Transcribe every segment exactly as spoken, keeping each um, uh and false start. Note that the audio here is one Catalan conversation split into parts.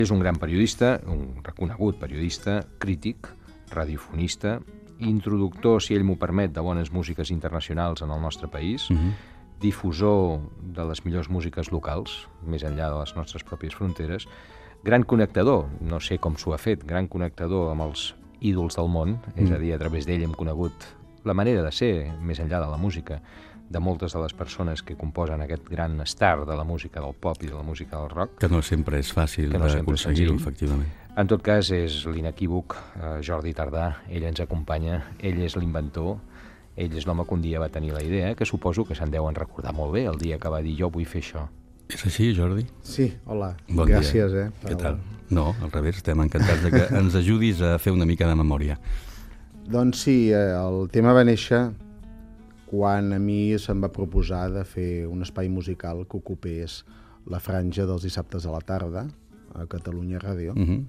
És un gran periodista, un reconegut periodista, crític, radiofonista, introductor, si ell m'ho permet, de bones músiques internacionals en el nostre país, uh-huh. difusor de les millors músiques locals, més enllà de les nostres pròpies fronteres, gran connectador, no sé com s'ho ha fet, gran connectador amb els ídols del món, és uh-huh. a dir, a través d'ell hem conegut la manera de ser, més enllà de la música, de moltes de les persones que composen aquest gran star de la música del pop i de la música del rock. Que no sempre és fàcil no d'aconseguir-ho, efectivament. En tot cas, és l'inequívoc eh, Jordi Tardà, ell ens acompanya, ell és l'inventor, ell és l'home que un dia va tenir la idea, que suposo que se'n deuen recordar molt bé, el dia que va dir jo vull fer això. És així, Jordi? Sí, hola. Bon Gràcies, dia. eh? Què tal? No, al revés, estem encantats de que ens ajudis a fer una mica de memòria. Doncs sí, el tema va néixer quan a mi se'm va proposar de fer un espai musical que ocupés la franja dels dissabtes a la tarda a Catalunya Ràdio. Uh-huh.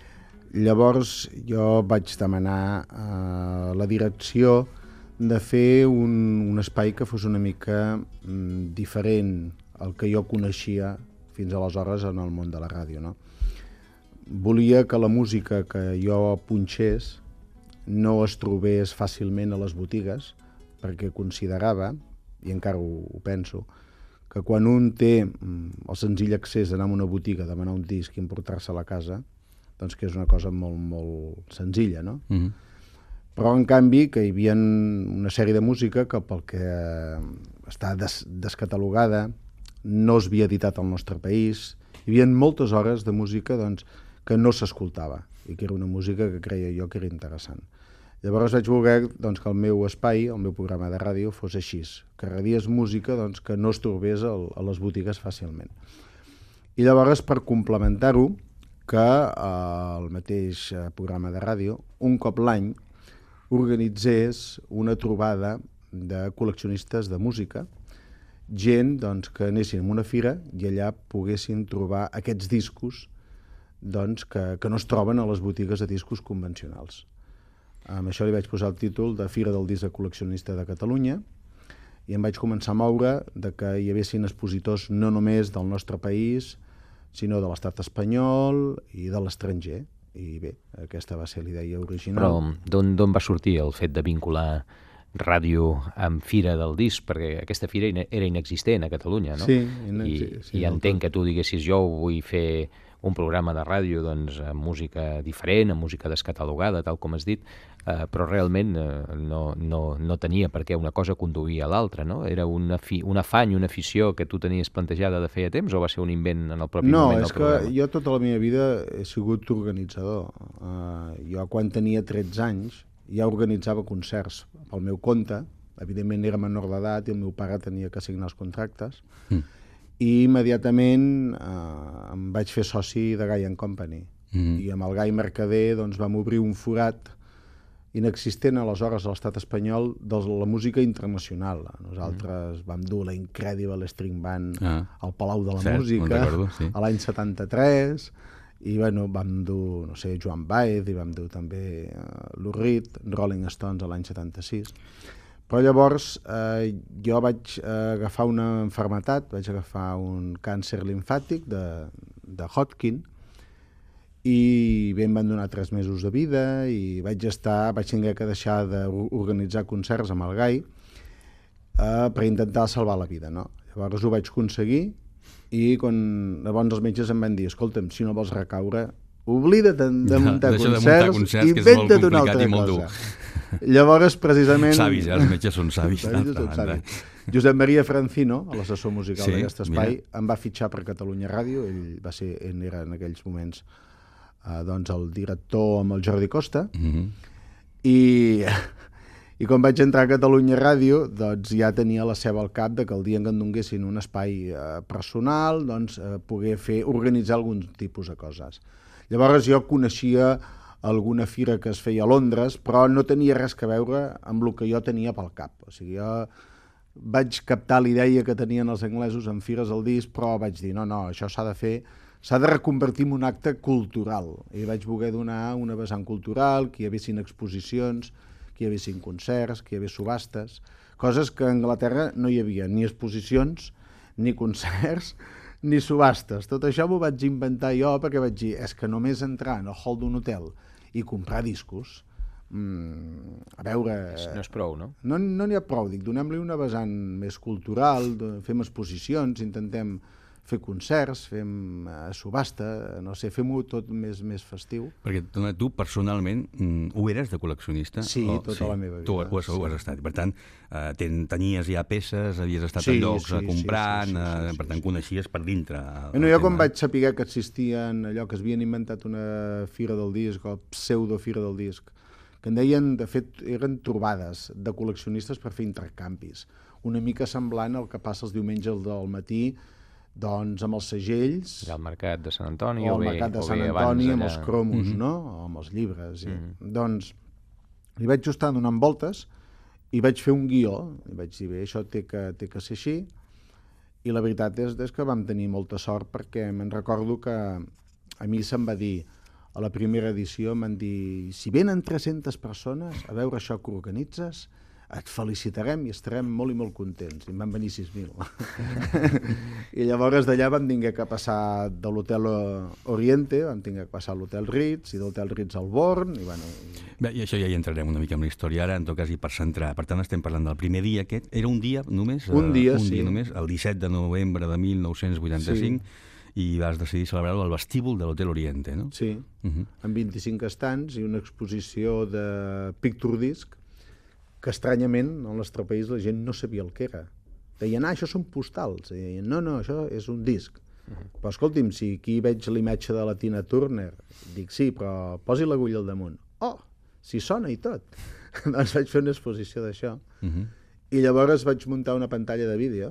Llavors jo vaig demanar a la direcció de fer un, un espai que fos una mica mm, diferent al que jo coneixia fins aleshores en el món de la ràdio, no? Volia que la música que jo punxés no es trobés fàcilment a les botigues, perquè considerava, i encara ho, ho penso, que quan un té el senzill accés d'anar a una botiga a demanar un disc i emportar-se a la casa, doncs que és una cosa molt, molt senzilla, no? Mm-hmm. Però, en canvi, que hi havia una sèrie de música que pel que està des descatalogada, no es havia editat al nostre país, hi havia moltes hores de música doncs, que no s'escoltava i que era una música que creia jo que era interessant. Llavors vaig voler doncs, que el meu espai, el meu programa de ràdio, fos així, que radiés música doncs, que no es trobés al, a les botigues fàcilment. I llavors, per complementar-ho, que eh, el mateix programa de ràdio, un cop l'any, organitzés una trobada de col·leccionistes de música, gent doncs, que anessin a una fira i allà poguessin trobar aquests discos doncs, que, que no es troben a les botigues de discos convencionals. Amb això li vaig posar el títol de Fira del Disc Col·leccionista de Catalunya i em vaig començar a moure de que hi haguessin expositors no només del nostre país, sinó de l'estat espanyol i de l'estranger. I bé, aquesta va ser la idea original. Però d'on va sortir el fet de vincular ràdio amb Fira del Disc? Perquè aquesta fira era inexistent a Catalunya, no? Sí. I, sí, i entenc que tu diguessis jo vull fer un programa de ràdio doncs, amb música diferent, amb música descatalogada, tal com has dit, eh, però realment eh, no, no, no tenia per què una cosa conduir a l'altra, no? Era una fi, un afany, una afició que tu tenies plantejada de feia temps o va ser un invent en el propi no, moment del programa? No, és que jo tota la meva vida he sigut organitzador. Uh, jo quan tenia tretze anys ja organitzava concerts pel meu compte, evidentment era menor d'edat i el meu pare tenia que signar els contractes, mm. i immediatament eh, em vaig fer soci de Gai and Company. Mm. I amb el Gai Mercader doncs, vam obrir un forat inexistent aleshores a l'estat espanyol de la música internacional. Nosaltres mm. vam dur la Incredible String Band ah. al Palau de la Cert, Música sí. a l'any setanta-tres i bueno, vam dur, no sé, Joan Baez i vam dur també uh, Lou Reed, Rolling Stones a l'any setanta-sis. Però llavors eh, jo vaig eh, agafar una malaltia, vaig agafar un càncer limfàtic de, de Hodgkin i bé, em van donar tres mesos de vida i vaig estar, vaig tenir que deixar d'organitzar concerts amb el Gai eh, per intentar salvar la vida, no? Llavors ho vaig aconseguir i quan, llavors els metges em van dir escolta'm, si no vols recaure, oblida't de muntar no, concerts, concerts i inventa't una altra cosa. dur. Llavors, precisament... Savis, eh? Els metges són savis. savis, són savis. Josep Maria Francino, l'assessor musical sí, d'aquest espai, mira. Em va fitxar per Catalunya Ràdio, ell va ser, ell era en aquells moments eh, doncs el director amb el Jordi Costa, mm-hmm. i, i quan vaig entrar a Catalunya Ràdio, doncs ja tenia la seva al cap de que el dia en què em donguessin un espai eh, personal, doncs eh, poder fer, organitzar algun tipus de coses. Llavors jo coneixia alguna fira que es feia a Londres, però no tenia res a veure amb el que jo tenia pel cap. O sigui, jo vaig captar la idea que tenien els anglesos en fires al disc, però vaig dir, no, no, això s'ha de fer, s'ha de reconvertir en un acte cultural. I vaig voler donar una vessant cultural, que hi haguessin exposicions, que hi haguessin concerts, que hi hagués subhastes, coses que a Anglaterra no hi havia, ni exposicions, ni concerts, ni subhastes. Tot això m'ho vaig inventar jo perquè vaig dir, és que només entrar en el hall d'un hotel i comprar discos, mmm, a veure... No és prou, no? No n'hi no ha prou, dic, donem-li una vessant més cultural, fem exposicions, intentem fer concerts, fem uh, subhasta, no sé, fem-ho tot més més festiu. Perquè tu personalment mm, ho eres de col·leccionista? Sí, o, tota sí. la meva vida. Tu ho, ho, has, sí. ho has estat. Per tant, eh, ten, tenies ja peces, havies estat sí, en llocs sí, comprant, sí, sí, sí, sí, eh, per tant, sí. coneixies per dintre. El, bueno, el jo quan tema. vaig saber que existien allò que es havien inventat una fira del disc, o pseudo-fira del disc, que en deien, de fet, eren trobades de col·leccionistes per fer intercanvis. Una mica semblant al que passa els diumenges del matí, doncs amb els segells... Al mercat de Sant Antoni o o al bé, mercat de o Sant bé Antoni, amb allà... els cromos, Mm-hmm. no? O amb els llibres. I... Mm-hmm. Doncs li vaig estar donant voltes i vaig fer un guió. I vaig dir, bé, això té que, té que ser així. I la veritat és, és que vam tenir molta sort perquè me'n recordo que a mi se'm va dir, a la primera edició, m'han dit, si venen tres-centes persones a veure això que organitzes, et felicitarem i estarem molt i molt contents. I en van venir sis mil. I llavors d'allà vam tinguer que passar de l'hotel Oriente, vam tinguer que passar a l'hotel Ritz, i de l'hotel Ritz al Born, i bueno... I... Bé, i això ja hi entrarem una mica en la història ara, en tot cas, i per centrar. Per tant, estem parlant del primer dia aquest. Era un dia només? Un dia, uh, un sí. dia només, el disset de novembre de mil nou-cents vuitanta-cinc, sí. I vas decidir celebrar-ho al vestíbul de l'hotel Oriente, no? Sí, uh-huh. amb vint-i-cinc estants i una exposició de Picture Disc, que estranyament al nostre país la gent no sabia el que era. Deien, ah, això són postals. I deien, no, no, això és un disc. Uh-huh. Però escolti'm, si aquí veig l'imatge de la Tina Turner, dic, sí, però posi l'agulla al damunt. Oh, si sona i tot. Doncs vaig fer una exposició d'això. Uh-huh. I llavors vaig muntar una pantalla de vídeo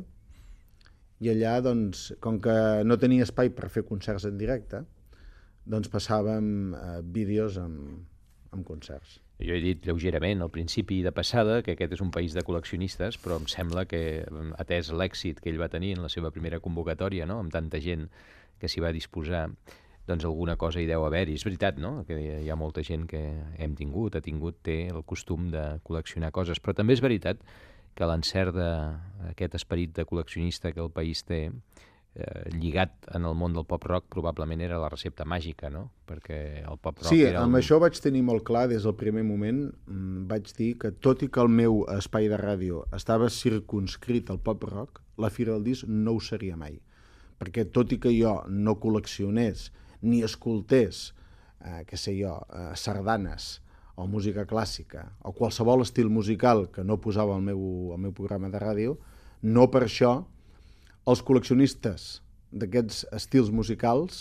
i allà, doncs, com que no tenia espai per fer concerts en directe, doncs passàvem eh, vídeos amb, amb concerts. Jo he dit lleugerament al principi de passada que aquest és un país de col·leccionistes, però em sembla que, atès l'èxit que ell va tenir en la seva primera convocatòria, no?, amb tanta gent que s'hi va disposar, doncs alguna cosa hi deu haver-hi. És veritat, no?, que hi ha molta gent que hem tingut, ha tingut, té el costum de col·leccionar coses, però també és veritat que l'encert d'aquest esperit de col·leccionista que el país té, Eh, lligat en el món del pop-rock, probablement era la recepta màgica, no? Perquè el pop-rock sí, era... amb el... això vaig tenir molt clar des del primer moment. Vaig dir que tot i que el meu espai de ràdio estava circunscrit al pop-rock, la Fira del Disc no ho seria mai. Perquè tot i que jo no col·leccionés ni escoltés, eh, què sé jo, eh, sardanes o música clàssica o qualsevol estil musical que no posava al meu, al meu programa de ràdio, no per això els col·leccionistes d'aquests estils musicals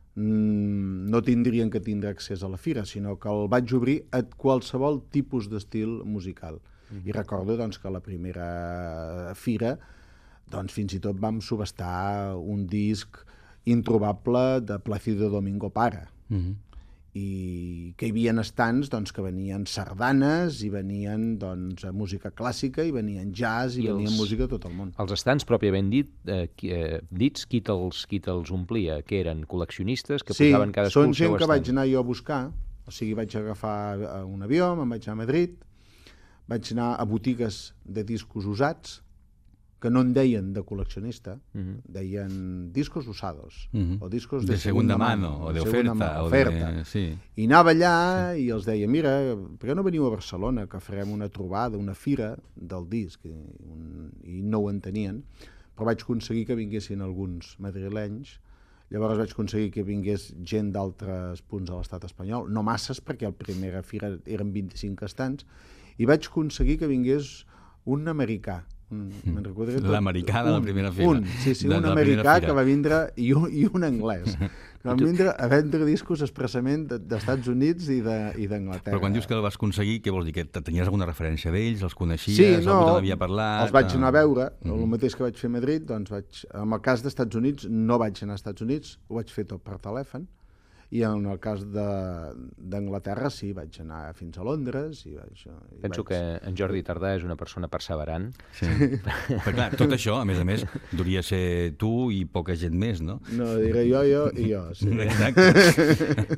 mmm, no tindrien que tindre accés a la fira, sinó que el vaig obrir a qualsevol tipus d'estil musical. Mm-hmm. I recordo doncs, que a la primera fira doncs, fins i tot vam subhastar un disc introbable de Plácido Domingo Para. Mm-hmm. I que hi havia estants doncs, que venien sardanes, i venien doncs, música clàssica, i venien jazz, i, I venien els, música de tot el món. Els estants, pròpiament dit, eh, eh, dits, qui te'ls qui te'ls omplia? Que eren col·leccionistes que sí, posaven cadascú el seu estant? Sí, són gent que vaig anar jo a buscar, o sigui, vaig agafar un avió, me'n vaig anar a Madrid, vaig anar a botigues de discos usats, que no en deien de col·leccionista, uh-huh. deien discos usados, uh-huh. o discos de, de segunda, segunda mano, mano, o de oferta. Mano, o oferta. De... Sí. I anava allà sí. i els deia, mira, per què no veniu a Barcelona, que farem una trobada, una fira del disc, i, un... i no ho entenien, però vaig aconseguir que vinguessin alguns madrilenys, llavors vaig aconseguir que vingués gent d'altres punts de l'estat espanyol, no masses, perquè la primera fira eren vint-i-cinc estants, i vaig aconseguir que vingués un americà, l'americà de la primera fila. Un, sí, sí, un americà que va vindre i un, i un anglès. Que van vindre a vendre discos expressament d'Estats Units i d'Anglaterra. Però quan dius que el vas aconseguir, què vols dir? Que tenies alguna referència d'ells? Els coneixies? Sí, no, algú te n'havia parlat? Els vaig anar a veure. Mm-hmm. El mateix que vaig fer a Madrid, doncs vaig... En el cas d'Estats Units, no vaig anar als Estats Units, ho vaig fer tot per telèfon. I en el cas d'Anglaterra, sí, vaig anar fins a Londres. I vaig, i Penso vaig... que en Jordi Tardà és una persona perseverant. Sí. Però clar, tot això, a més a més, hauria ser tu i poca gent més, no? No, diré jo, jo i jo. Sí. Exacte.